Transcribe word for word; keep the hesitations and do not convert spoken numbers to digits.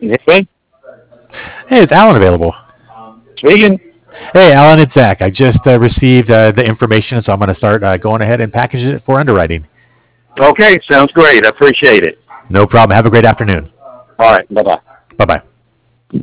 Hey, Hey, is Alan available? speaking. Hey, Alan, it's Zach. I just uh, received uh, the information, so I'm going to start uh, going ahead and package it for underwriting. Okay, sounds great. I appreciate it. No problem. Have a great afternoon. All right, bye bye. Bye bye.